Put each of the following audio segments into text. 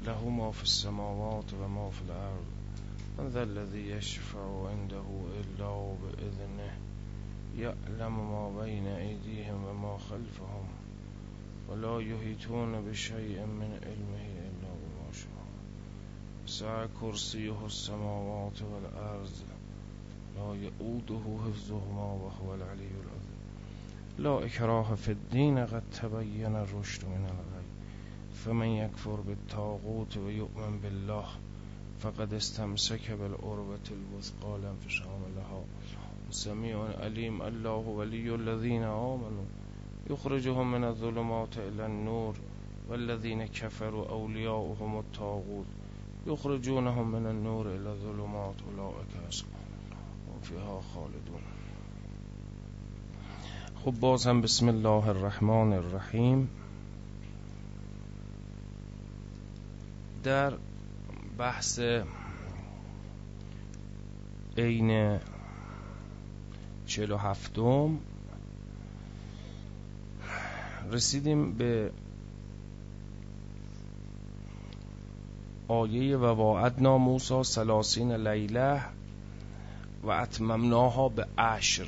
له ما في السماوات وما في الأرض من ذا الذي يشفع عنده إلا بإذنه يعلم ما بين أيديهم وما خلفهم ولا يحيطون بشيء من علمه إلا بما شاء وسع كرسيه السماوات والأرض لا يؤوده حفظهما وهو العلي العظيم لا إكراه في الدين قد تبين الرشد من الغي فمن يكفر بالطاغوت ويؤمن بالله فقد استمسك بالعروة الوثقى لا انفصام لها سميع عليم الله ولي الذين آمنوا يخرجهم من الظلمات إلى النور والذين كفروا أولياؤهم الطاغوت يخرجونهم من النور إلى الظلمات أولئك أصحاب هم فيها خالدون. خب باز هم بسم الله الرحمن الرحیم. در بحث عین 47 رسیدیم به آیه و وعدنا موسی 30 لیله و اتممناها به 10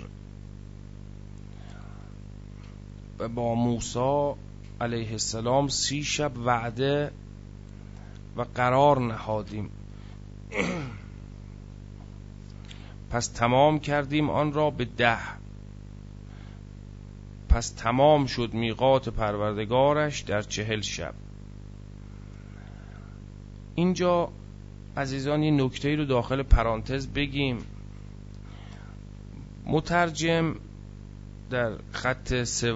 و با موسی علیه السلام 30 شب وعده و قرار نهادیم پس تمام کردیم آن را به 10. پس تمام شد میقات پروردگارش در 40 شب. اینجا عزیزان این نکته رو داخل پرانتز بگیم. مترجم در خط 3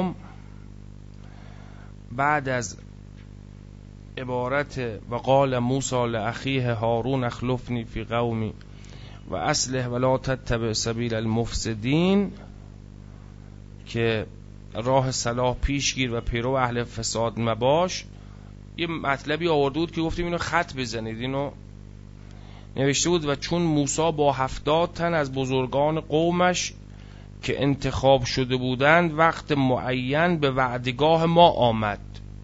بعد از عبارت و قال موسی لاخیه هارون اخلفنی فی قومی و اصلح ولا تتبع سبیل المفسدین که راه صلاح پیش گیر و پیرو اهل فساد مباش، یه مطلبی آورده بود که گفتیم اینو خط بزنید. اینو نوشته بود و چون موسی با 70 تن از بزرگان قومش که انتخاب شده بودند وقت معین به وعدگاه ما آمد.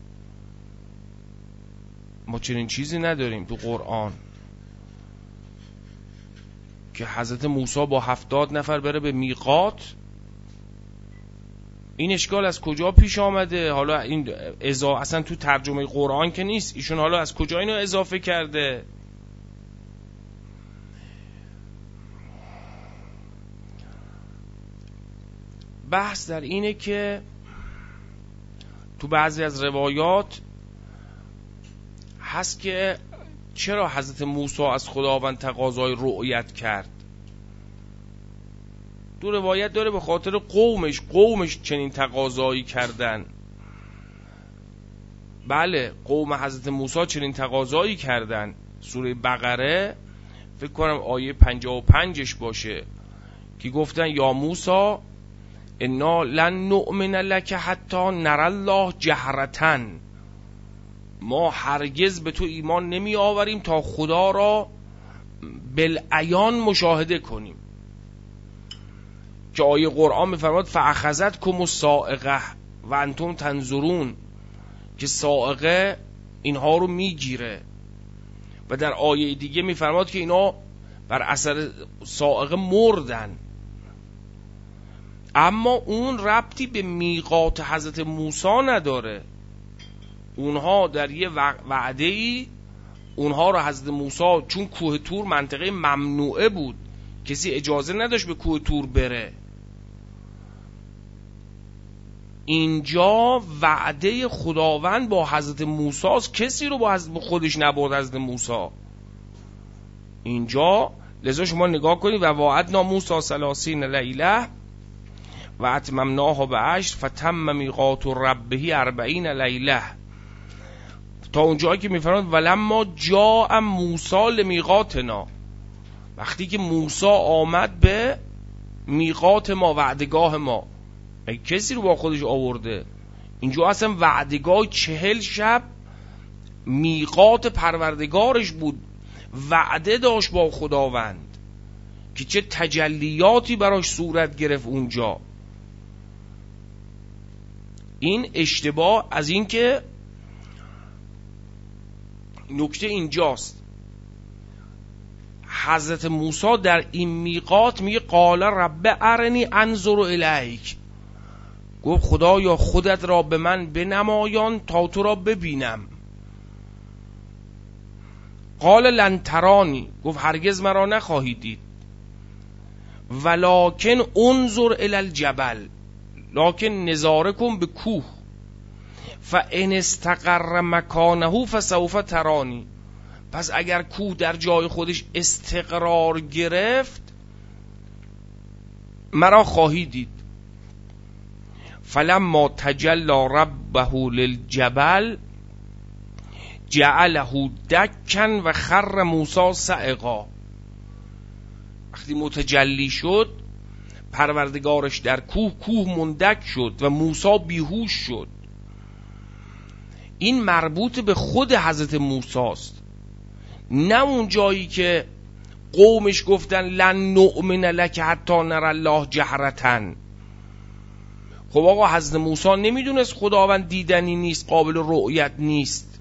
ما چنین چیزی نداریم تو قرآن که حضرت موسی با 70 نفر بره به میقات. این اشکال از کجا پیش آمده؟ حالا این اصلا تو ترجمه قرآن که نیست، ایشون حالا از کجا اینو اضافه کرده؟ بحث در اینه که تو بعضی از روایات هست که چرا حضرت موسی از خداوند تقاضای رؤیت کرد. دو روایت داره به خاطر قومش چنین تقاضایی کردن. بله قوم حضرت موسی چنین تقاضایی کردن. سوره بقره فکر کنم آیه 55 باشه که گفتن یا موسی انا لن نؤمن لک حتی نری الله جهرتن، ما هرگز به تو ایمان نمی آوریم تا خدا را بالعیان مشاهده کنیم. که آیه قرآن می‌فرماد فاخذتکم الصاعقه و انتم تنظرون، که صاعقه اینها رو میگیره. و در آیه دیگه می‌فرماد که اینا بر اثر صاعقه مردن. اما اون ربطی به میقات حضرت موسی نداره. اونها در یه وعده‌ای اونها رو حضرت موسی، چون کوه طور منطقه ممنوعه بود، کسی اجازه نداشت به کوه طور بره. اینجا وعده خداوند با حضرت موسی است، کسی رو با خودش نبرد حضرت موسی. اینجا لذا شما نگاه کنید و وعدنا موسی 30 لیله و اتممناها به 10 فتم میقات ربه 40 لیله، تا اونجایی که میفرماد ولما جاء موسی لمیقاتنا، وقتی که موسی آمد به میقات ما، وعدگاه ما. کسی رو با خودش آورده. اینجا اصلا وعدگاه 40 شب میقات پروردگارش بود، وعده داشت با خداوند که چه تجلیاتی براش صورت گرفت اونجا. این اشتباه از این که نکته اینجاست، حضرت موسی در این میقات میگه قال رب ارنی انظر الیک، گفت خدایا خودت را به من بنمایان تا تو را ببینم. قال لن ترانی، گفت هرگز مرا نخواهی دید. ولکن انظر الی الجبل، لکن نظاره کن به کوه. فان استقر مکانه فسوف ترانی، پس اگر کوه در جای خودش استقرار گرفت مرا خواهی دید. فلما تجلی ربه للجبل جعله دکا و خر موسی صعقا، وقتی متجلی شد پروردگارش در کوه مندک شد و موسی بیهوش شد. این مربوط به خود حضرت موسی است، نه اون جایی که قومش گفتن لن نؤمن لک حتی نری الله جهرتن. خب آقا حضرت موسی نمیدونست خداوند دیدنی نیست، قابل رؤیت نیست.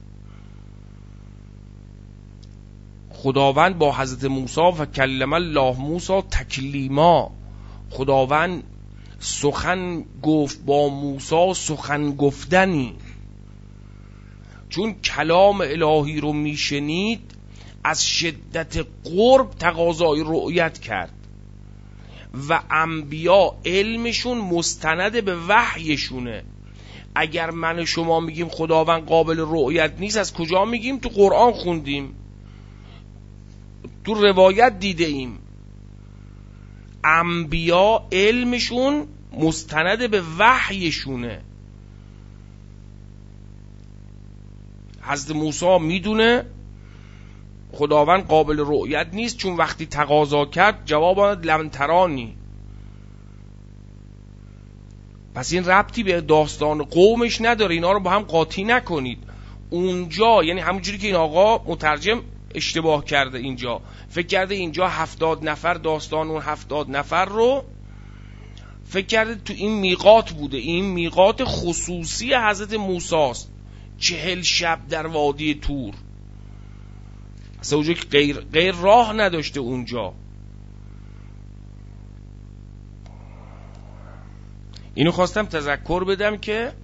خداوند با حضرت موسی و کلم الله موسی تکلیما، خداوند سخن گفت با موسی سخن گفتنی. چون کلام الهی رو میشنید از شدت قرب تقاضای رؤیت کرد و انبیا علمشون مستند به وحیشونه. اگر من و شما میگیم خداوند قابل رؤیت نیست، از کجا میگیم؟ تو قرآن خوندیم، تو روایت دیده ایم. انبیا علمشون مستند به وحیشونه. حضرت موسی میدونه خداوند قابل رؤیت نیست، چون وقتی تقاضا کرد جواب آمد لن ترانی. پس این ربطی به داستان قومش نداره، اینا رو با هم قاطی نکنید. اونجا یعنی همونجوری که این آقا مترجم اشتباه کرده، اینجا فکر کرده اینجا 70 نفر داستان اون 70 نفر رو فکر کرده تو این میقات بوده. این میقات خصوصی حضرت موسی است، 40 شب در وادی طور. اصلا اونجا غیر راه نداشته اونجا. اینو خواستم تذکر بدم که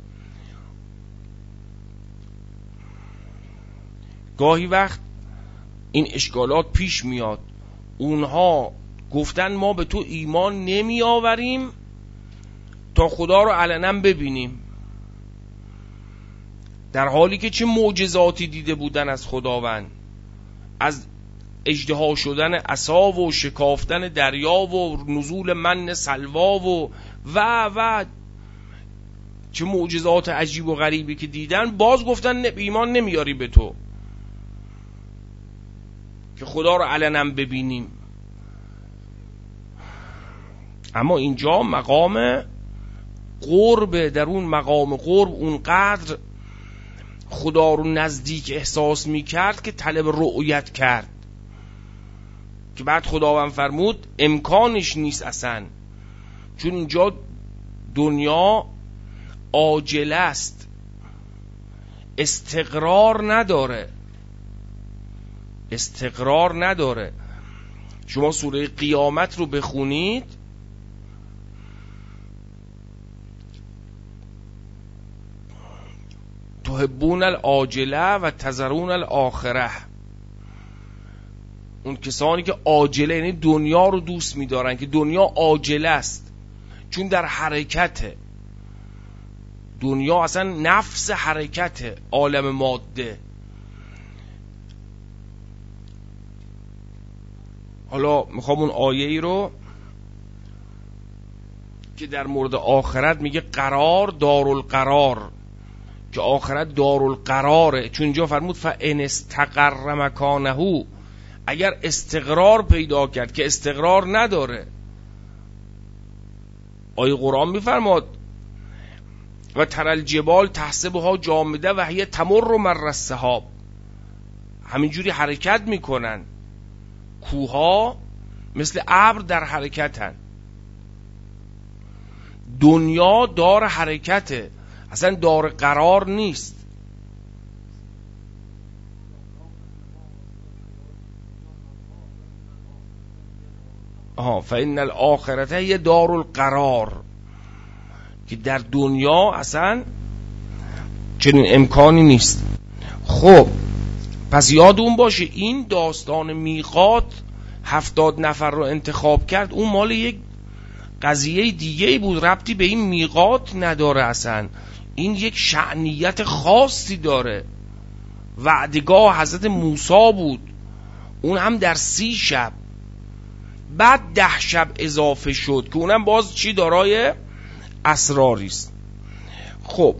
گاهی وقت این اشکالات پیش میاد. اونها گفتن ما به تو ایمان نمی آوریم تا خدا رو علنا ببینیم، در حالی که چه معجزاتی دیده بودن از خداوند، از اژدها شدن عصا و شکافتن دریا و نزول من سلوا و چه معجزات عجیب و غریبی که دیدن. باز گفتن ایمان نمیاری به تو که خدا رو علنا ببینیم. اما اینجا مقام قرب، در اون مقام قرب اونقدر خدا رو نزدیک احساس میکرد که طلب رؤیت کرد، که بعد خداوند فرمود امکانش نیست اصلا، چون اینجا دنیا عاجله است، استقرار نداره. شما سوره قیامت رو بخونید، تحبون العاجله و تذرون الاخره. اون کسانی که عاجله یعنی دنیا رو دوست می‌دارن، که دنیا عاجله است چون در حرکته. دنیا اصلا نفس حرکته، عالم ماده. حالا میخوام اون آیه‌ای رو که در مورد آخرت میگه قرار دارالقرار، که آخرت دارالقراره، چون اینجا فرمود فان استقر مکانه، اگر استقرار پیدا کرد، که استقرار نداره. آیه قرآن میفرماد و ترى الجبال تحسبها جامده و هی تمر مر السحاب، همینجوری حرکت میکنن، کوها مثل ابر در حرکتن. دنیا دار حرکته، اصلا دار قرار نیست. فإن الاخرته هی دار القرار، که در دنیا اصلا چنین امکانی نیست. خب پس یادون باشه این داستان میقات 70 نفر رو انتخاب کرد، اون مال یک قضیه دیگه بود، ربطی به این میقات نداره اصلا. این یک شأنیت خاصی داره. وعدگاه حضرت موسی بود، اون هم در 30 شب، بعد 10 شب اضافه شد که اونم باز چی دارای اسراری است. خب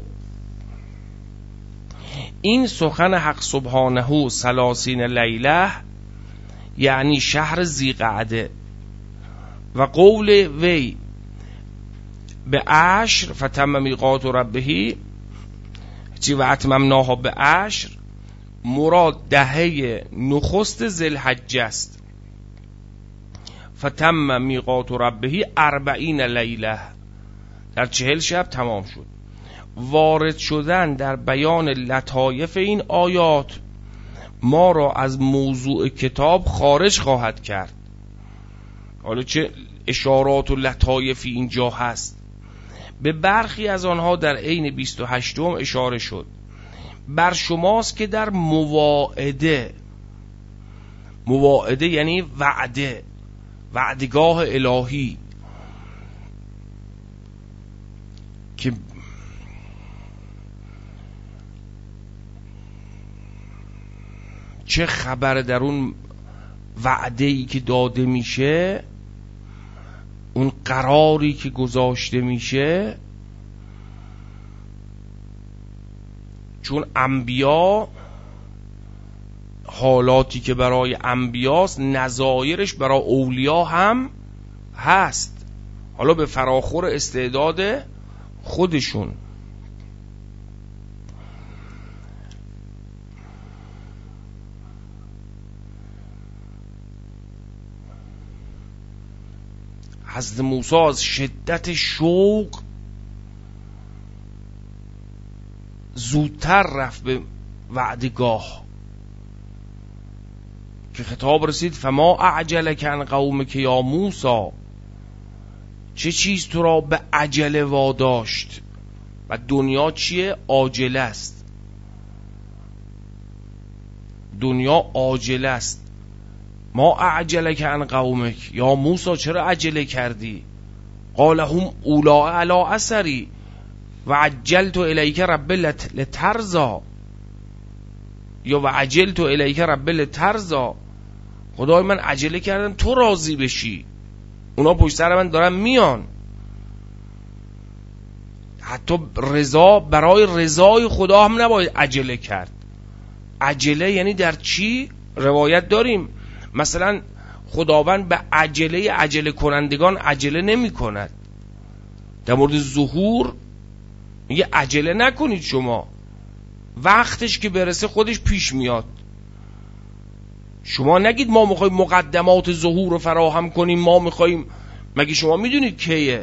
این سخن حق سبحانه 30 لیله یعنی شهر ذیقعده، و قول وی به 10 فتم میقات ربه چی و اتممناها به 10، مراد دهه نخست ذوالحجه است. فتم میقات ربه 40 لیله، در 40 شب تمام شد. وارد شدن در بیان لطایف این آیات ما را از موضوع کتاب خارج خواهد کرد. حالا چه اشارات و لطایفی اینجا هست، به برخی از آنها در عین 28 اشاره شد. بر شماست که در مواعده یعنی وعده، وعدگاه الهی که چه خبر در اون وعده‌ای که داده میشه، اون قراری که گذاشته میشه. چون انبیا حالاتی که برای انبیاست نظایرش برای اولیا هم هست، حالا به فراخور استعداد خودشون. حضرت موسی از شدت شوق زودتر رفت به وعدگاه که خطاب رسید فما اعجلک عن قومک یا موسی، چه چیز تو را به عجله واداشت؟ و دنیا چیه؟ عاجله است. دنیا عاجله است. ما اعجلک عن قومک یا موسی، چرا عجله کردی؟ قال هم اولا علی اثری و عجلت الیک رب لترضا، یا و عجلت الیک رب لترضا، خدای من عجله کردم تو راضی بشی، اونا پشت سر من دارن میان. حتی رضا، برای رضای خدا هم نباید عجله کرد. عجله یعنی در چی؟ روایت داریم مثلا خداوند به عجله کنندگان عجله نمی کند. در مورد ظهور میگه عجله نکنید، شما وقتش که برسه خودش پیش میاد. شما نگید ما میخوایم مقدمات ظهور رو فراهم کنیم، ما میخوایم، مگه شما میدونید کیه؟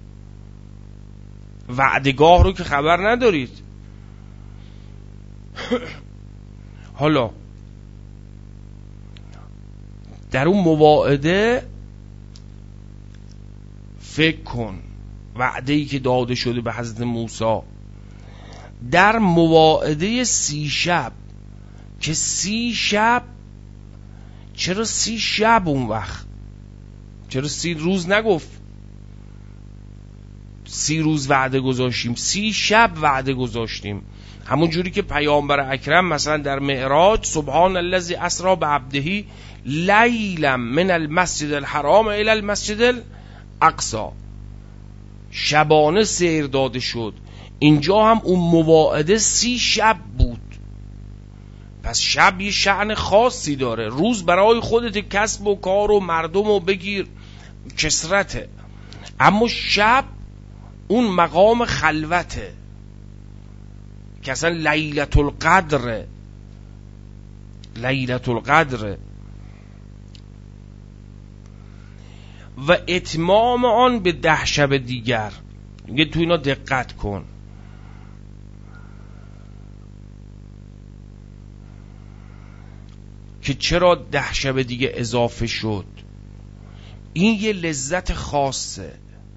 وعدگاه رو که خبر ندارید. حالا در اون مواعده فکر کن، وعده‌ای که داده شده به حضرت موسی در مواعده 30 شب، که 30 شب، چرا 30 شب اون وقت؟ چرا 30 روز نگفت؟ 30 روز وعده گذاشتیم، 30 شب وعده گذاشتیم. همون جوری که پیامبر اکرم مثلا در معراج سبحان الذی اسری بعبده لیلا من المسجد الحرام الی المسجد الاقصی، شبانه سیر داده شد. اینجا هم اون مواعده 30 شب بود. پس شب یه شأن خاصی داره. روز برای خودت کسب و کار و مردم و بگیر کسرته، اما شب اون مقام خلوته که اصلا لیلة القدر و اتمام آن به 10 شب دیگر. میگه تو اینا دقت کن. که چرا 10 شب دیگه اضافه شد؟ این یه لذت خاصه.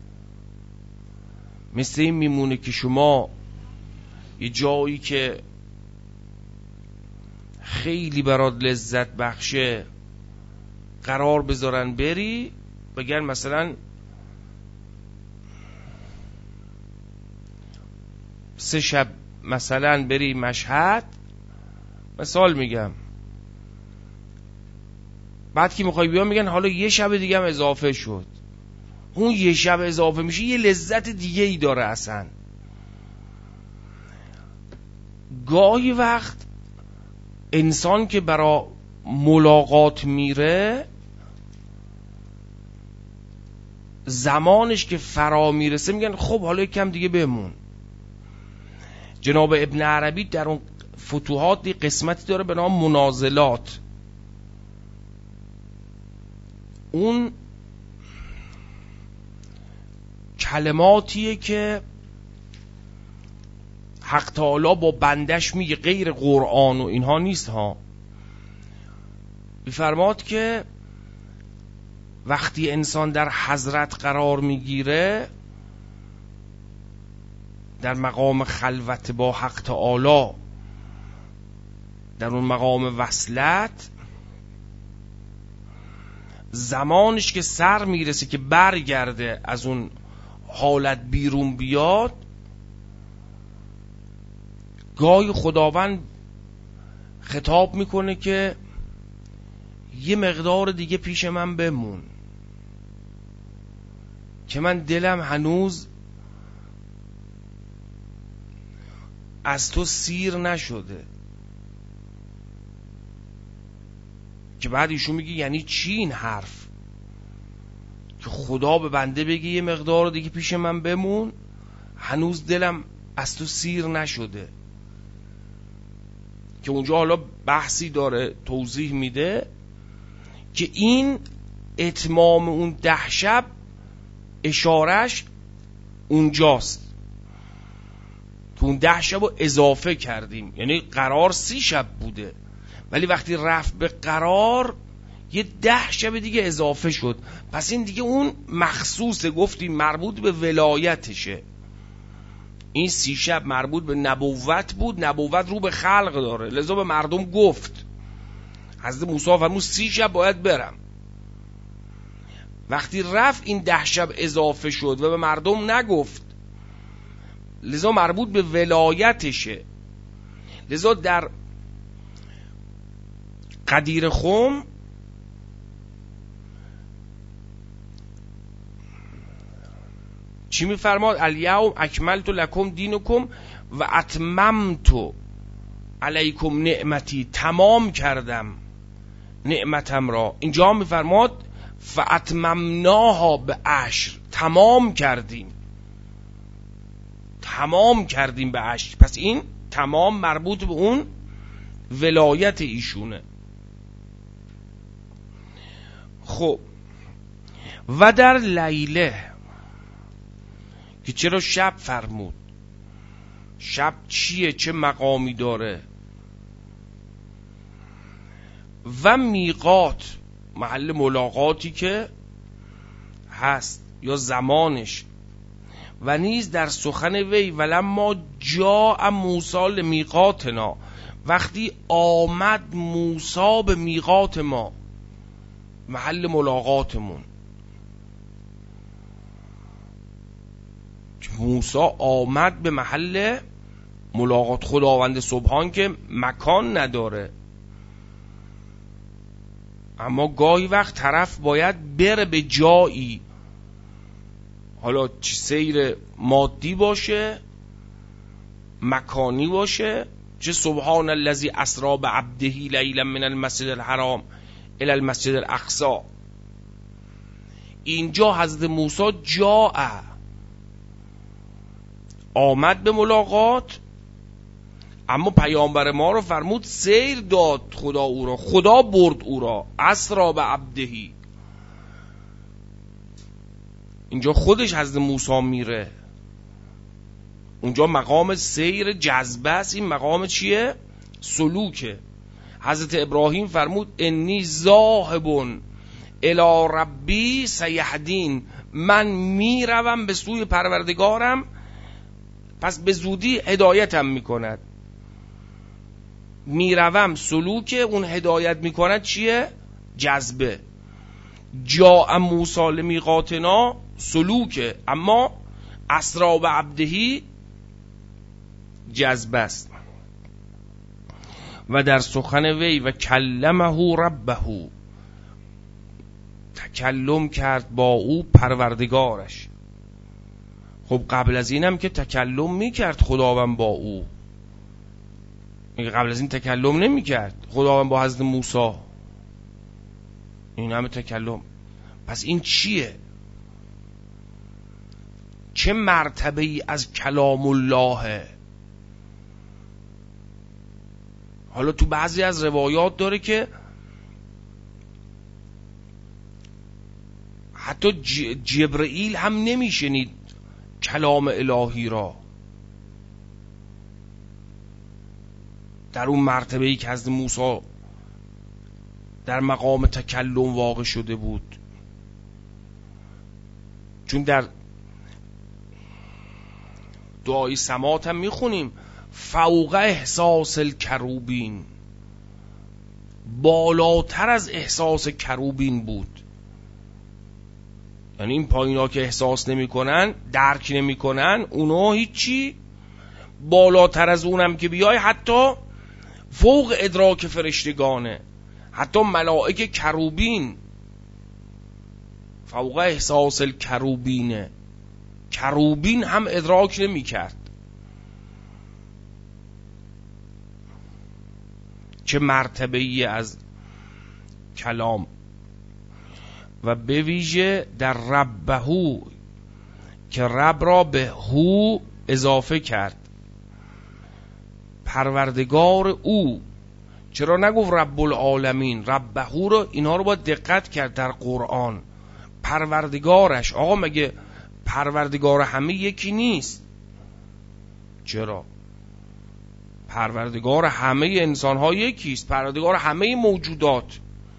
مثل این میمونه که شما یه جایی که خیلی برات لذت بخشه قرار بذارن بری، بگن مثلا 3 شب مثلا بری مشهد، مثال میگم، بعد که میخوای بیا میگن حالا یه شب دیگه هم اضافه شد. اون یه شب اضافه میشه یه لذت دیگه ای داره. اصلا گاهی وقت انسان که برای ملاقات میره، زمانش که فرا میرسه میگن خب حالا یکم دیگه بمون. جناب ابن عربی در اون فتوحات قسمتی داره به نام منازلات. اون کلماتیه که حق تعالی با بندش میگه، غیر قرآن و اینها نیست ها. بفرماد که وقتی انسان در حضرت قرار میگیره، در مقام خلوت با حق تعالی، در اون مقام وصلت، زمانش که سر میرسه که برگرده از اون حالت بیرون بیاد، گاهی خداوند خطاب میکنه که یه مقدار دیگه پیش من بمون، که من دلم هنوز از تو سیر نشده. که بعد ایشون میگه یعنی چی این حرف که خدا به بنده بگه یه مقدار دیگه پیش من بمون، هنوز دلم از تو سیر نشده؟ که اونجا حالا بحثی داره توضیح میده که این اتمام اون 10 شب اشارش اونجاست که اون 10 شب رو اضافه کردیم. یعنی قرار 30 شب بوده، ولی وقتی رفت به قرار یه 10 شب دیگه اضافه شد. پس این دیگه اون مخصوصه، گفتیم مربوط به ولایتشه. این 30 شب مربوط به نبوت بود، نبوت رو به خلق داره، لذا به مردم گفت. حضرت موسی فرمود 30 شب باید برم. وقتی رفت این 10 شب اضافه شد و به مردم نگفت، لذا مربوط به ولایتشه. لذا در قدیر خم چی میفرماد؟ الیوم اکملت لکم دینکم و اتممت علیکم نعمتی، تمام کردم نعمتم را. اینجا میفرماد فاتممناها به 10، تمام کردیم به 10. پس این تمام مربوط به اون ولایت ایشونه. خب و در لیله که چرا شب فرمود؟ شب چیه؟ چه مقامی داره؟ و میقات، محل ملاقاتی که هست یا زمانش. و نیز در سخن وی ولما جاء موسی لمیقاتنا، وقتی آمد موسی به میقات ما، محل ملاقاتمون. موسی آمد به محل ملاقات خداوند سبحان که مکان نداره، اما گاهی وقت طرف باید بره به جایی، حالا چه سیر مادی باشه، مکانی باشه، چه سبحان الذی اسری بعبده لیلا من المسجد الحرام الی المسجد الاقصی. اینجا حضرت موسی جاء، آمد به ملاقات، اما پیامبر ما رو فرمود سیر داد خدا او را، خدا برد او را، اسری بعبدهی. اینجا خودش حضرت موسی میره، اونجا مقام سیر جذبه است، این مقام چیه؟ سلوکه. حضرت ابراهیم فرمود انی ذاهب الی ربی سیهدین، من میروم به سوی پروردگارم پس به زودی هدایتم میکند. میروم سلوک اون هدایت میکند چیه؟ جذبه. جاء موسی لمیقاتنا سلوکه، اما اسری بعبده جذبه است. و در سخن وی و کلمه ربه، تکلم کرد با او پروردگارش. خب قبل از اینم که تکلم میکرد خداوند با او، قبل از این تکلم نمیکرد خداوند با حضرت موسی، این همه تکلم. پس این چیه؟ چه مرتبه ای از کلام الله؟ حالا تو بعضی از روایات داره که حتی جبرئیل هم نمیشنید کلام الهی را در اون مرتبه ای که حضرت موسی در مقام تکلم واقع شده بود. چون در دعای سماعت هم میخونیم فوق احساس الکروبین، بالاتر از احساس کروبین بود. یعنی این پایینا که احساس نمی کنن، درک نمی کنن، اونا هیچی، بالاتر از اونم که بیای حتی فوق ادراک فرشتگانه، حتی ملائک کروبین فوق احساس الکروبینه، کروبین هم ادراک نمی کرد. چه مرتبه ای از کلام. و به ویژه در ربهو که رب را به هو اضافه کرد، پروردگار او. چرا نگفت رب العالمین؟ ربهو رو، اینا رو باید دقت کرد در قرآن. پروردگارش، آقا مگه پروردگار همه یکی نیست؟ چرا؟ پروردگار همه انسان ها یکیست، پروردگار همه موجودات.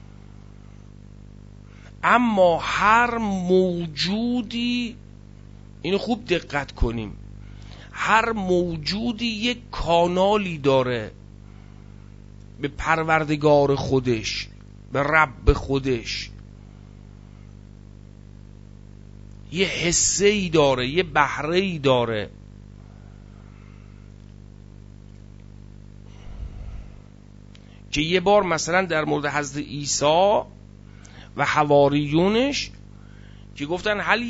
اما هر موجودی، اینو خوب دقت کنیم، هر موجودی یک کانالی داره به پروردگار خودش، به رب خودش. یه حسه ای داره، یه بهره ای داره. که یه بار مثلا در مورد حضرت عیسی و حواریونش که گفتن هل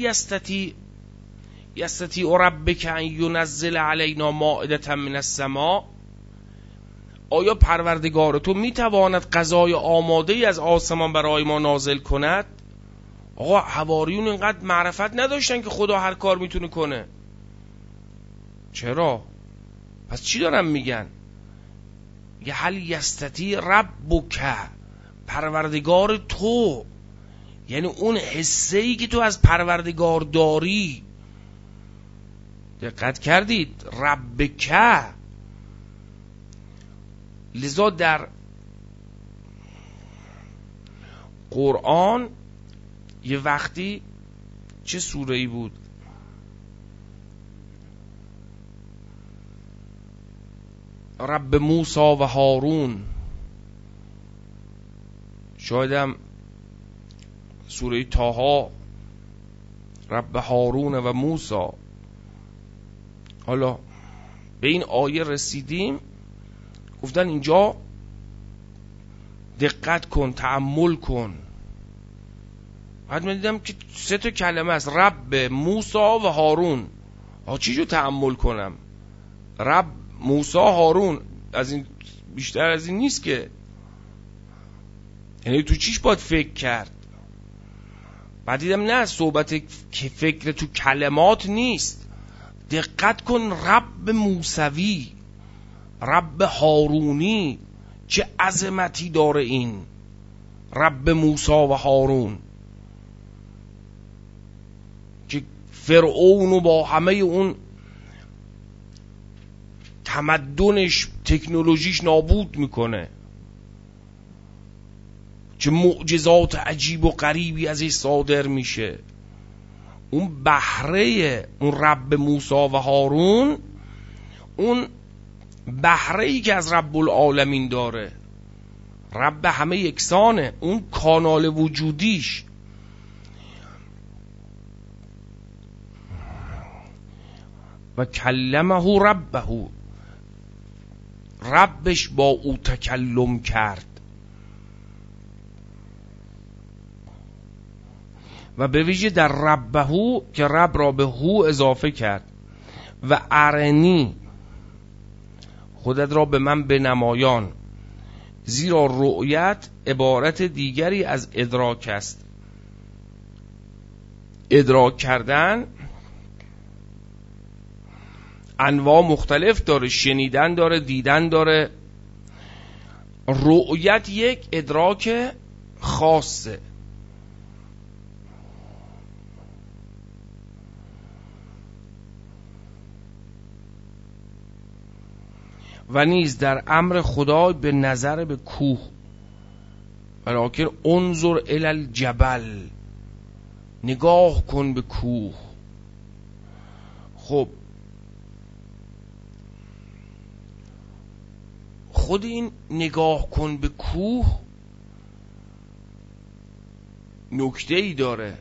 یستطیع ربک ان ینزل علینا مائدة من السماء، آیا پروردگار تو میتواند غذای آماده از آسمان برای ما نازل کند؟ آقا حواریون اینقدر معرفت نداشتن که خدا هر کار میتونه کنه. چرا؟ پس چی دارن میگن؟ یه هل یستطیع ربک، پروردگار تو، یعنی اون حسه‌ای که تو از پروردگار داری. دقت کردید؟ ربک. لذا در قرآن یه وقتی چه سوره‌ای بود؟ رب موسی و هارون، شایدم سوره طه، رب هارون و موسی. حالا به این آیه رسیدیم، گفتن اینجا دقت کن، تأمل کن. بعد من دیدم که 3 کلمه است، رب موسی و هارون. چی جو تأمل کنم؟ رب موسی هارون، از این بیشتر از این نیست که. یعنی تو چیش باید فکر کرد؟ بعد دیدم نه، صحبت که فکر تو کلمات نیست. دقت کن، رب موسوی، رب هارونی، چه عظمتی داره این رب موسی و هارون، که فرعون و با همه اون تمدنش، تکنولوژیش نابود میکنه. که معجزات عجیب و غریبی ازش صادر میشه. اون بهره اون رب موسی و هارون، اون بهره‌ای که از رب العالمین داره، رب همه یکسانه، اون کانال وجودیش. و کلمه ربه، ربش با او تکلم کرد. و به ویژه در ربه که رب را به هو اضافه کرد. و ارنی، خودت را به من بنمایان، زیرا رؤیت عبارت دیگری از ادراک است. ادراک کردن انواع مختلف داره، شنیدن داره، دیدن داره. رؤیت یک ادراک خاصه. و نیز در امر خدا به نظر به کوه، ولکن انظر الی الجبل، نگاه کن به کوه. خب خود این نگاه کن به کوه نکته ای داره.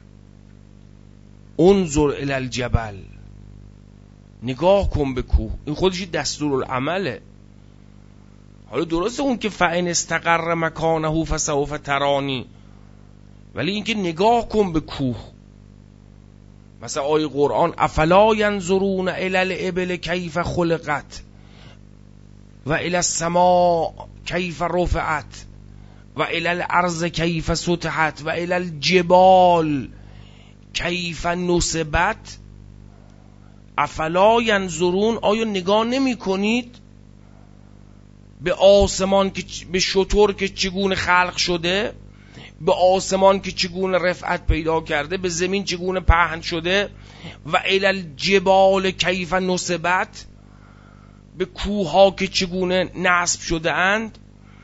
انظر الی الجبل، نگاه کن به کوه، این خودش دستورالعمله. حالا درسته اون که فإن استقر مکانه فسوف ترانی، ولی این که نگاه کن به کوه. مثلا آیه قرآن افلا ینظرون الی الابل کیف خلقت و الی السماء کیف رفعت و الی الارض کیف سطحت و الی الجبال کیف نصبت. افلا ینظرون، آیا نگاه نمی کنید به آسمان که به شتر که چگونه خلق شده، به آسمان که چگونه رفعت پیدا کرده، به زمین چگونه پهن شده، و الی الجبال کیف نصبت، به کوه ها که چگونه نصب شده اند.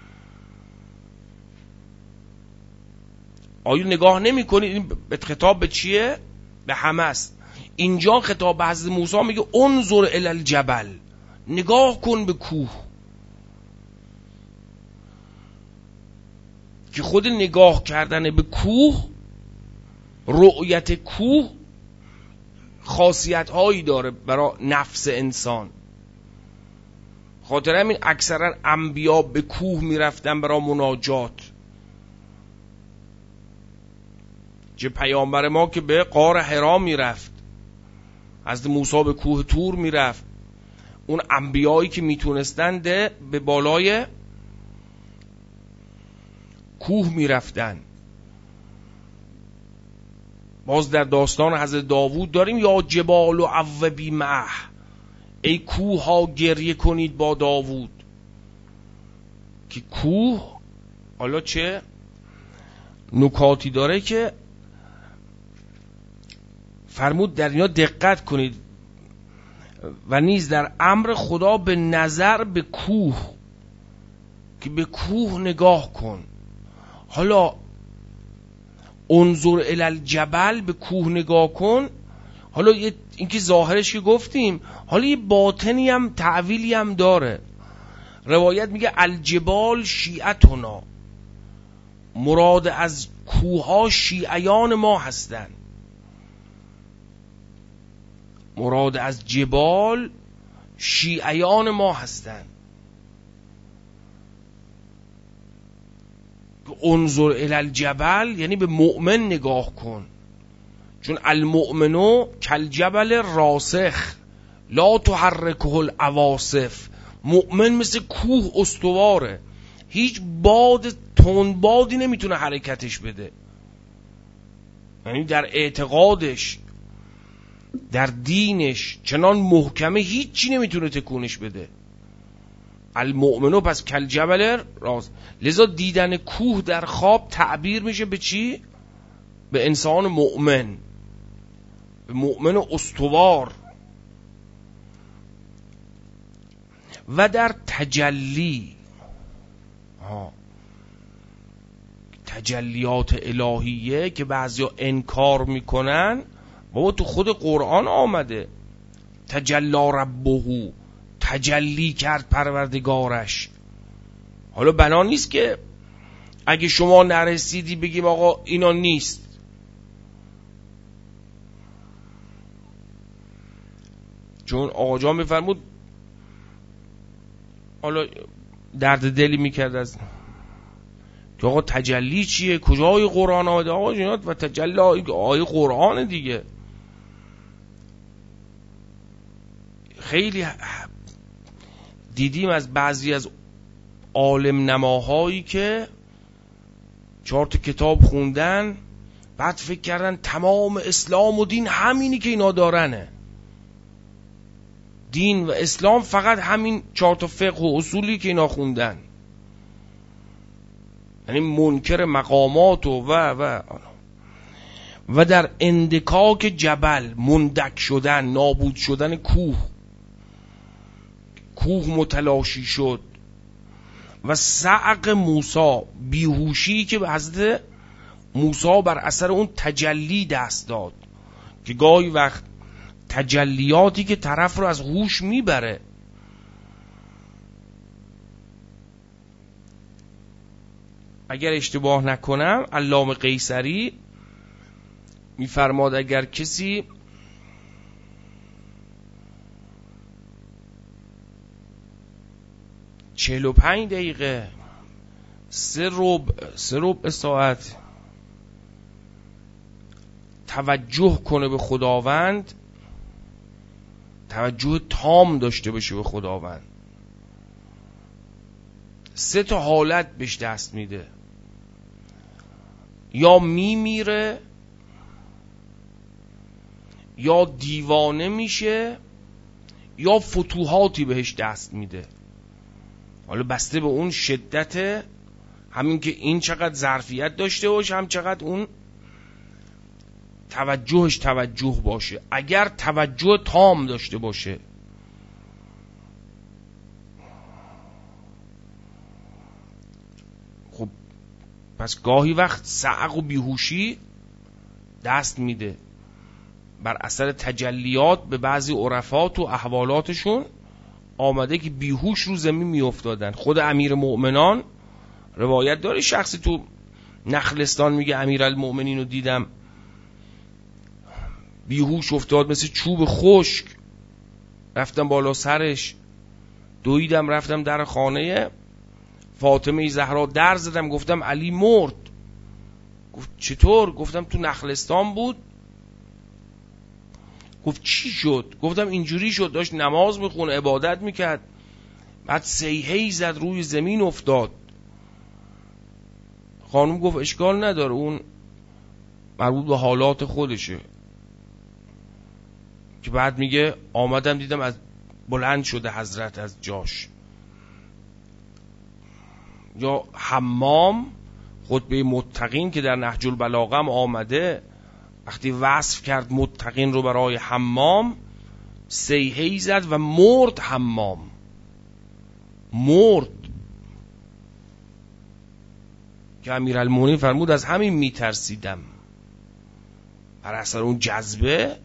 آیا نگاه نمی کنید؟ این خطاب به چیه؟ به همه است. اینجا خطاب به حضرت موسی میگه انظر الی الجبل، نگاه کن به کوه. که خود نگاه کردن به کوه، رؤیت کوه خاصیت هایی داره برای نفس انسان. خاطر همین اکثرا انبیا به کوه میرفتن برای مناجات. چه پیامبر ما که به غار حرا میرفت، حضرت موسی به کوه طور میرفت. اون انبیایی که میتونستند به بالای کوه میرفتن. باز در داستان حضرت داوود داریم یا جبال و عوبی معه، ای کوه ها گریه کنید با داوود. که کوه حالا چه نکاتی داره که فرمود در اینا دقت کنید. و نیز در امر خدا به نظر به کوه، که به کوه نگاه کن. حالا انظر الی الجبل، به کوه نگاه کن. حالا این که ظاهرش که گفتیم، حالا یه باطنی هم تعویلی هم داره. روایت میگه الجبال شیعتنا، مراد از کوه ها شیعیان ما هستن. مراد از جبال شیعیان ما هستن. انظر الی الجبل یعنی به مؤمن نگاه کن، چون المؤمنو کالجبل راسخ لا تحرکه العواصف. مؤمن مثل کوه استواره، هیچ باد تند بادی نمیتونه حرکتش بده. یعنی در اعتقادش، در دینش چنان محکمه، هیچی نمیتونه تکونش بده. المؤمنو پس کالجبل راس. لذا دیدن کوه در خواب تعبیر میشه به چی؟ به انسان مؤمن، به مؤمن استوار. و در تجلی، تجلیات الهیه که بعضیا انکار میکنن، بابا تو خود قرآن آمده تجلی ربه، تجلی کرد پروردگارش. حالا بنا نیست که اگه شما نرسیدی بگیم آقا اینا نیست. چون آقا جان میفرمود حالا درد دلی میکرد از که آقا تجلی چیه، کجای قرآن آمده؟ آقا جنات و تجلی آیه قرآن دیگه. خیلی دیدیم از بعضی از عالم نماهایی که 4 کتاب خوندن، بعد فکر کردن تمام اسلام و دین همینی که اینا دارنه. دین و اسلام فقط همین 4 فقه و اصولی که اینا خوندن، یعنی منکر مقامات و در اندکاک جبل مندک شدن، نابود شدن کوه متلاشی شد و صعق موسی، بیهوشی که به حضرت موسی بر اثر اون تجلی دست داد، که گاهی وقت تجلیاتی که طرف رو از هوش میبره. اگر اشتباه نکنم علامه قیصری میفرماد اگر کسی « 45 دقیقه 3 ربع ساعت توجه کنه به خداوند، توجه تام داشته باشه به خداوند، 3 حالت بهش دست میده: یا میمیره، یا دیوانه میشه، یا فتوحاتی بهش دست میده. حالا بسته به اون شدت، همین که این چقدر ظرفیت داشته باشه، هم چقدر اون توجهش توجه باشه. اگر توجه تام داشته باشه، خب پس گاهی وقت صعق و بیهوشی دست میده بر اثر تجلیات. به بعضی عرفات و احوالاتشون آمده که بیهوش رو زمین می افتادن. خود امیر مؤمنان روایت داره، شخصی تو نخلستان میگه امیر المؤمنین رو دیدم بیهوش افتاد مثل چوب خشک، رفتم بالا سرش، دویدم رفتم در خانه فاطمه زهرا در زدم، گفتم علی مرد. گفت چطور؟ گفتم تو نخلستان بود. گفت چی شد؟ گفتم اینجوری شد، داشت نماز میخونه، عبادت میکرد، بعد صیحه‌ای زد، روی زمین افتاد. خانم گفت اشکال نداره، اون مربوط به حالات خودشه. که بعد میگه آمدم دیدم از بلند شده حضرت از جاش. یا حمام، خطبه متقین که در نهج البلاغه هم آمده، وقتی وصف کرد متقین رو برای حمام، صیحه‌ای زد و مرد. حمام مرد که امیرالمومنین فرمود از همین میترسیدم، بر اثر اون جذبه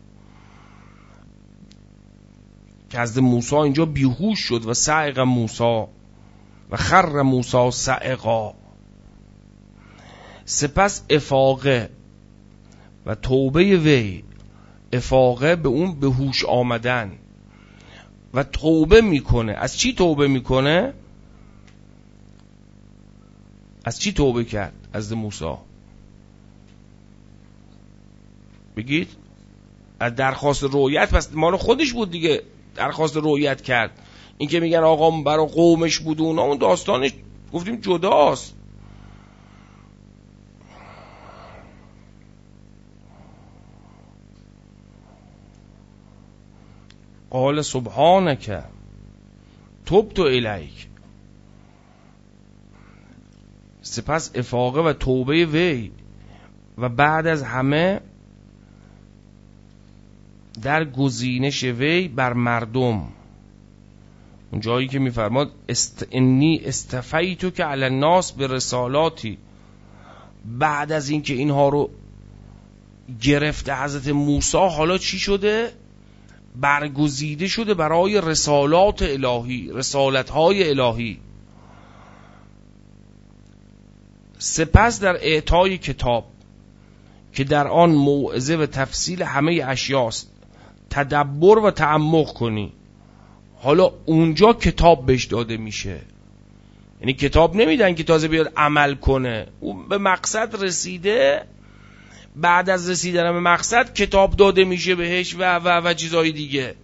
که از موسی اینجا بیهوش شد. و صعق موسی و خر موسی صعقا. سپس افاقه و توبه وی، افاقه به اون به هوش آمدن و توبه میکنه. از چی توبه میکنه؟ از چی توبه کرد؟ از موسی. بگید از درخواست رؤیت. پس مال خودش بود دیگه، درخواست رؤیت کرد. این که میگن آقا برای قومش بود و اونا، اون داستانش گفتیم جداست. قال سبحانک تبت الیک. سپس افاقه و توبه وی و بعد از همه در گزینش وی بر مردم. اون جایی که میفرماد انی استفیتو که علی الناس به رسالاتی بعد از اینکه اینها رو گرفته حضرت موسی، حالا چی شده؟ برگزیده شده برای رسالات الهی، رسالت‌های الهی. سپس در اعطای کتاب که در آن موعظه و تفصیل همه اشیاست تدبر و تعمق کنی. حالا اونجا کتاب بهش داده میشه، یعنی کتاب نمیدن که تازه بیاد عمل کنه، اون به مقصد رسیده، بعد از رسیدن به مقصد کتاب داده میشه بهش و چیزهای دیگه.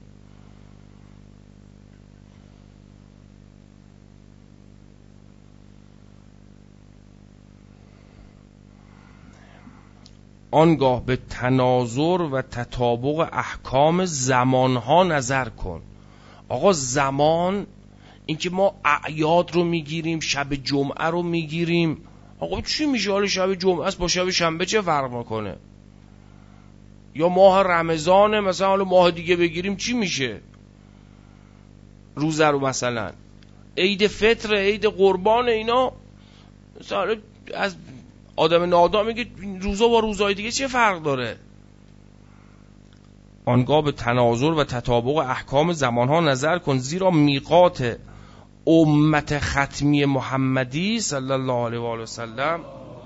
آنگاه به تناظر و تطابق احکام زمانها نظر کن. آقا زمان، اینکه ما اعیاد رو میگیریم، شب جمعه رو میگیریم، آقا چی میشه؟ حالا شب جمعه است با شب شنبه چه فرق میکنه؟ یا ماه رمضان مثلا، حالا ماه دیگه بگیریم چی میشه؟ روزه رو مثلا عید فطر، عید قربان، اینا مثلا از آدم نادان میگه روزا با روزهای دیگه چه فرق داره؟ آنگاه به تناظر و تطابق احکام زمانها نظر کن، زیرا میقات امت ختمی محمدی صلی الله علیه و آله و سلم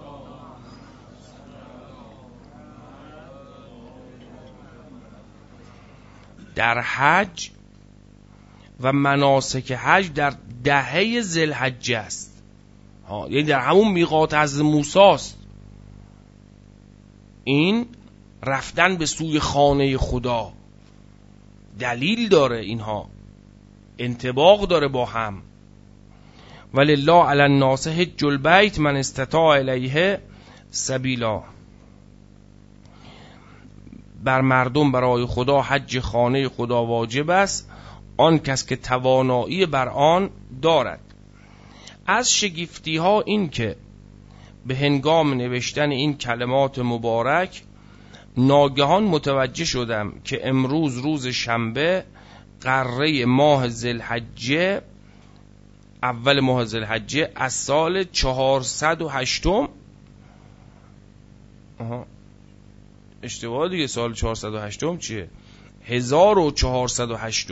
در حج و مناسک حج در دهه ذوالحجه است. یعنی در همون میقات از موسی است. این رفتن به سوی خانه خدا دلیل داره، اینها انطباق داره با هم. ولله علی الناس حج البیت من استطاع الیه سبیلا. بر مردم برای خدا حج خانه خدا واجب است، آن کس که توانایی بر آن دارد. از شگفتی ها این که به هنگام نوشتن این کلمات مبارک ناگهان متوجه شدم که امروز روز شنبه قره ماه ذوالحجه، اول ماه ذوالحجه از سال 408. اشتباه دیگه، سال 408 چیه؟ 1408.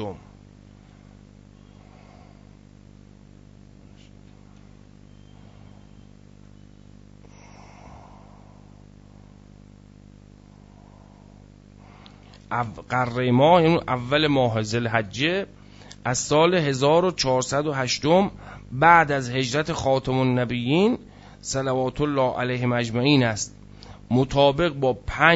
قره ماه یعنی اول ماه ذوالحجه از سال 1408 بعد از هجرت خاتم النبیین صلوات الله علیهم اجمعین است، مطابق با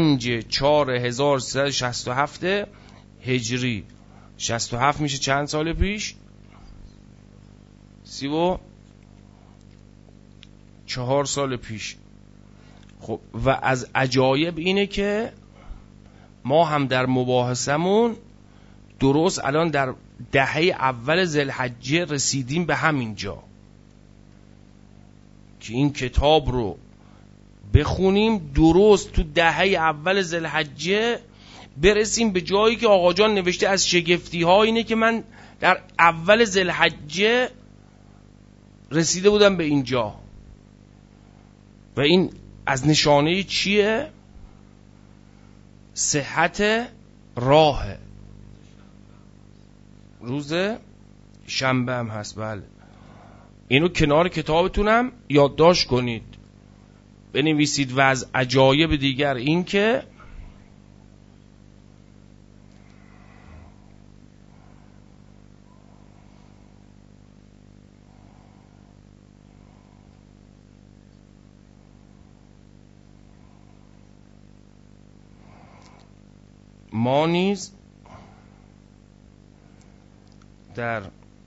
5/4/1367 هجری. 67 میشه چند سال پیش؟ 34 سال پیش. خب و از عجایب اینه که ما هم در مباحثمون درست الان در دهه اول ذوالحجه رسیدیم به همین جا که این کتاب رو بخونیم، درست تو دهه اول ذوالحجه برسیم به جایی که آقا جان نوشته از شگفتی ها اینه که من در اول ذوالحجه رسیده بودم به اینجا. و این از نشانه چیه؟ صحت راه. روز شنبه هم هست، بله. اینو کنار کتابتونم یادداشت کنید، بنویسید. و از عجایب دیگر این که ما نیز در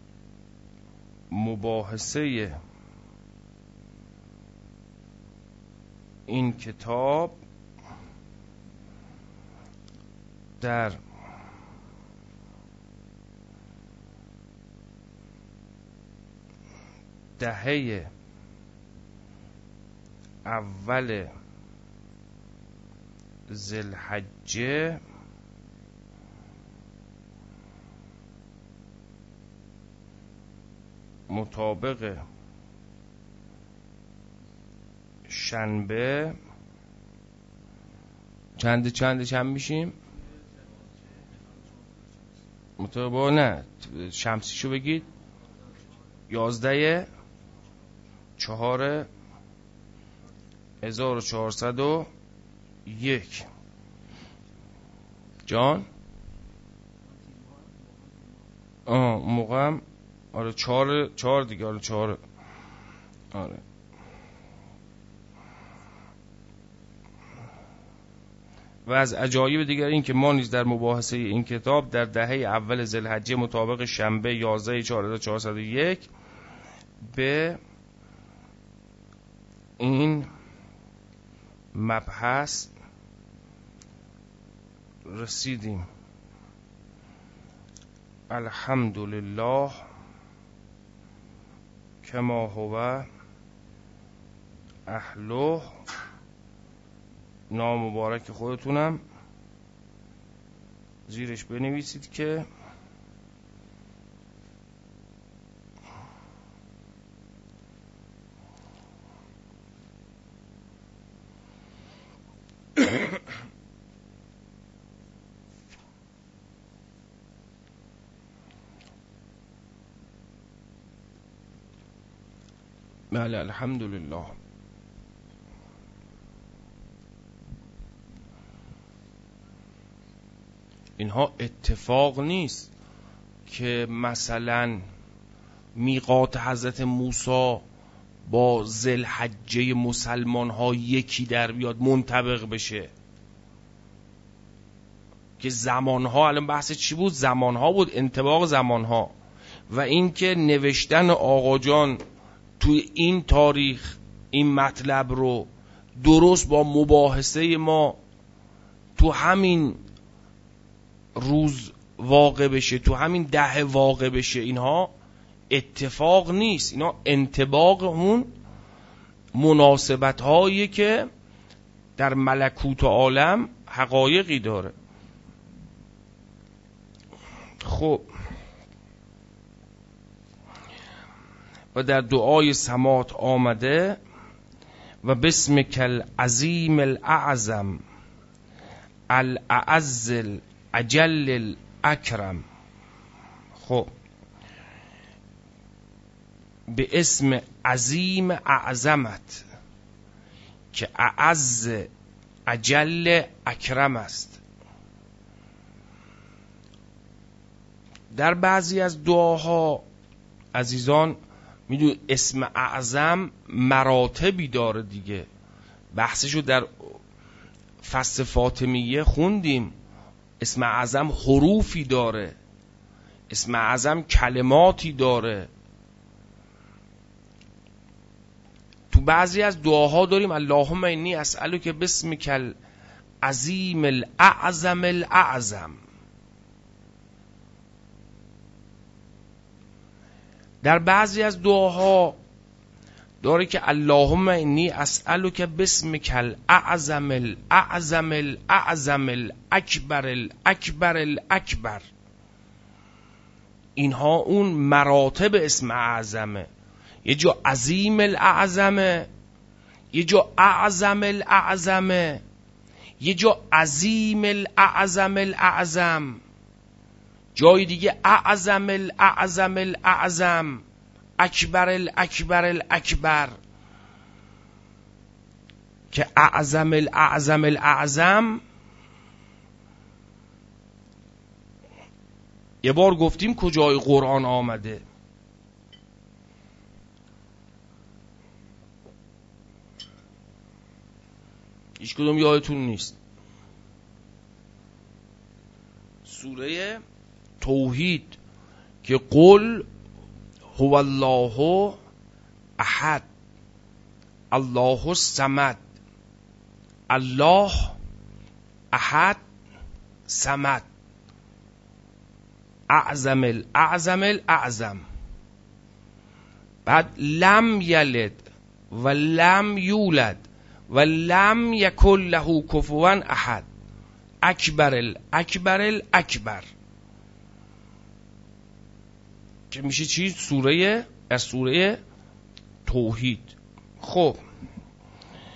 مباحثه این کتاب در دهه اول ذوالحجه مطابق شنبه چند میشیم؟ مطابق نه شمسیشو بگید 11/4/1401 جان اون موقع هم آره 4 دیگه آره 4 آره. و از عجایب دیگر این که ما نیز در مباحثه این کتاب در دهه اول ذوالحجه مطابق شنبه 11/4/1401 به این مبحث رسیدیم. الحمدلله کما هو اهله. نام مبارک خودتونم زیرش بنویسید که بله الحمدلله. اینها اتفاق نیست که مثلا میقات حضرت موسی با ذوالحجه مسلمان ها یکی در بیاد منطبق بشه که زمان ها، الان بحث چی بود؟ زمان ها بود، انطباق زمان ها. و این که نوشتن آقا جان توی این تاریخ این مطلب رو درست با مباحثه ما تو همین روز واقع بشه، تو همین دهه واقع بشه، اینها اتفاق نیست، اینا انطباق اون مناسبت هایی که در ملکوت عالم حقایقی داره. خب و در دعای سمات آمده و بسمک العظیم الاعظم الاعز الاجل الاکرم. خب به اسم عظیم اعظمت که اعز اجل اکرم است. در بعضی از دعاها عزیزان میدون اسم اعظم مراتبی داره دیگه، بحثشو در فصل فاطمیه خوندیم. اسم اعظم حروفی داره، اسم اعظم کلماتی داره. تو بعضی از دعاها داریم اللهم انی اسألک باسمک العظیم الاعظم الاعظم. در بعضی از دعاها داره که اللهم انی اسألک باسمک الاعظم الاعظم الاعظم الاکبر الاکبر الاکبر. اینها اون مراتب اسم اعظمه. یه جا عظیم الاعظمه، یه جا اعظم الاعظمه، یه جا عظیم الاعظم الاعظم، جای دیگه اعظم الاعظم الاعظم، اکبر الاکبر الاکبر. که اعظم الاعظم الاعظم یه بار گفتیم کجای قرآن آمده. هیچ کدوم یادتون نیست. سوره توحید که قل هو الله احد الله الصمد الله احد صمد اعظم الاعظم الاعظم. بعد لم یلد و لم یولد و لم یکن له کفوا احد اکبر الاکبر الاکبر. که میشه چی؟ سوره توحید. خب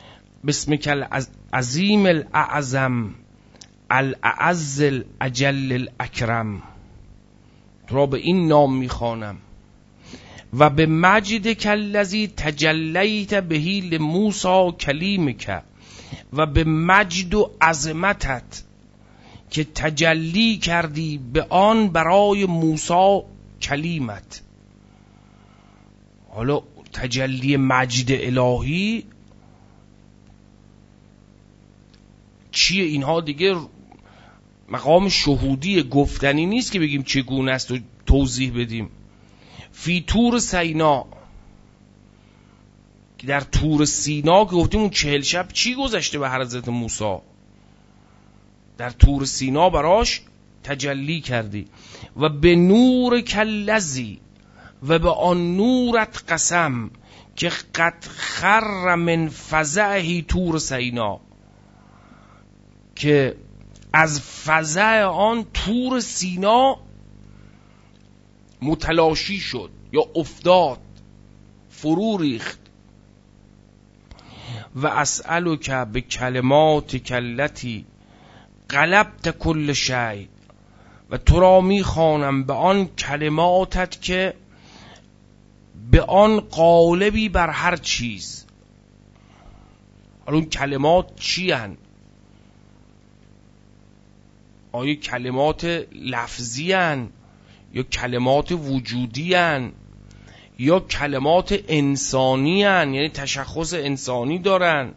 بسمک العظیم الاعظم الاعز الاجل الاکرم، تو را به این نام میخوانم. و به مجدک الذی تجلیت بهی لموسی کلیمک، و به مجد و عظمتت که تجلی کردی به آن برای موسی کلیمت. حالا تجلی مجد الهی چیه؟ اینها دیگه مقام شهودی، گفتنی نیست که بگیم چگونه است و توضیح بدیم. فی طور سینا، که در طور سینا که گفتیم اون 40 شب چی گذشته به حضرت موسی، در طور سینا براش تجلی کردی. و به نور کلذی، و به آن نورت قسم که قد خر من فزعه طور سینا، که از فزع آن طور سینا متلاشی شد یا افتاد، فرو ریخت. و اسألک به کلمات کلتی غلبت کل شیء، و تو را میخوانم به آن کلماتت که به آن غالبی بر هر چیز. حالا اون کلمات چی هن؟ آیا کلمات لفظی هن یا کلمات وجودی هن یا کلمات انسانی هن، یعنی تشخص انسانی دارن؟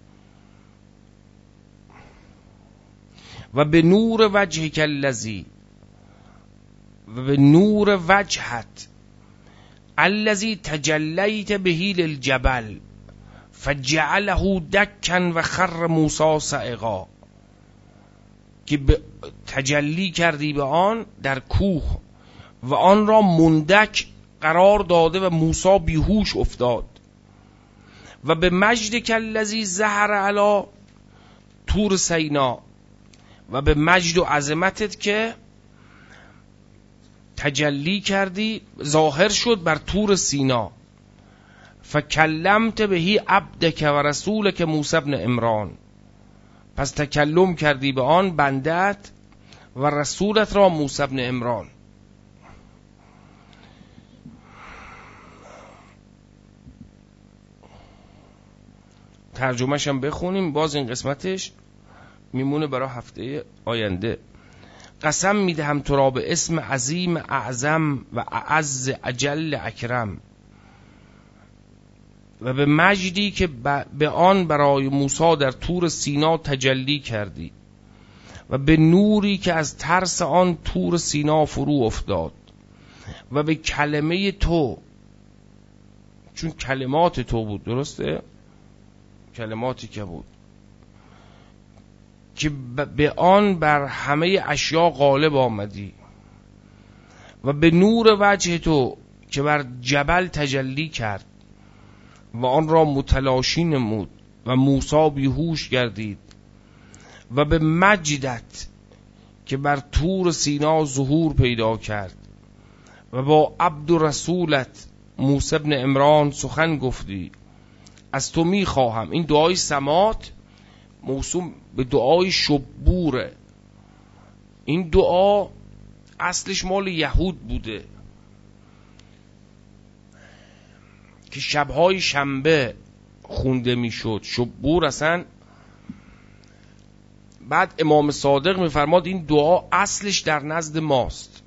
و به نور وجهک الذی، و به نور وجهت الذی تجلیت بهی للجبل فجعله دکا و خر موسی صعقا، که تجلی کردی به آن در کوه و آن را مندک قرار داده و موسی بیهوش افتاد. و به مجدک الذی ظهر علی طور سینا، و به مجد و عظمتت که تجلی کردی ظاهر شد بر طور سینا. فکلمت بهی عبدک و رسولک موسی ابن عمران، پس تکلم کردی به آن بندت و رسولت را موسی ابن عمران. ترجمهش هم بخونیم، باز این قسمتش میمونه برای هفته آینده. قسم میدهم تو را به اسم عظیم اعظم و اعز اجل اکرم، و به مجدی که به آن برای موسی در طور سینا تجلی کردی، و به نوری که از ترس آن طور سینا فرو افتاد، و به کلمه تو، چون کلمات تو بود، درسته؟ کلماتی که بود که به آن بر همه اشیا غالب آمدی، و به نور وجه تو که بر جبل تجلی کرد و آن را متلاشی نمود و موسی بیهوش گردید، و به مجدت که بر طور سینا ظهور پیدا کرد و با عبد و رسولت موسی ابن عمران سخن گفتی. از تو میخواهم، این دعای سمات موسوم به دعای شبوره. این دعا اصلش مال یهود بوده که شبهای شنبه خونده میشد. شبور اصلا بعد امام صادق میفرماد این دعا اصلش در نزد ماست،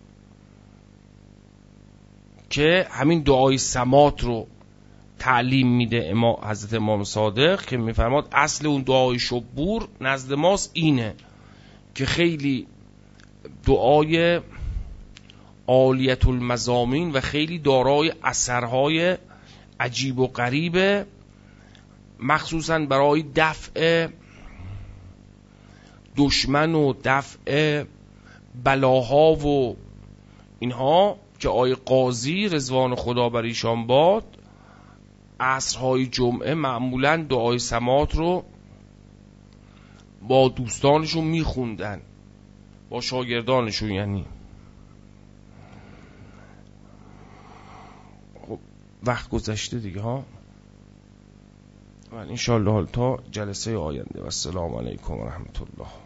که همین دعای سمات رو تعلیم میده حضرت امام صادق، که میفرماد اصل اون دعای شبور نزد ماست اینه که خیلی دعای عالیت المضامین و خیلی دارای اثرهای عجیب و غریبه، مخصوصا برای دفع دشمن و دفع بلاها و اینها، که آقای قاضی رضوان خدا بر ایشان باد عصرهای جمعه معمولا دعای سمات رو با دوستانشون میخوندن، با شاگردانشون. یعنی خب وقت گذشته دیگه ها. انشاءالله تا جلسه آینده و السلام علیکم و رحمت الله.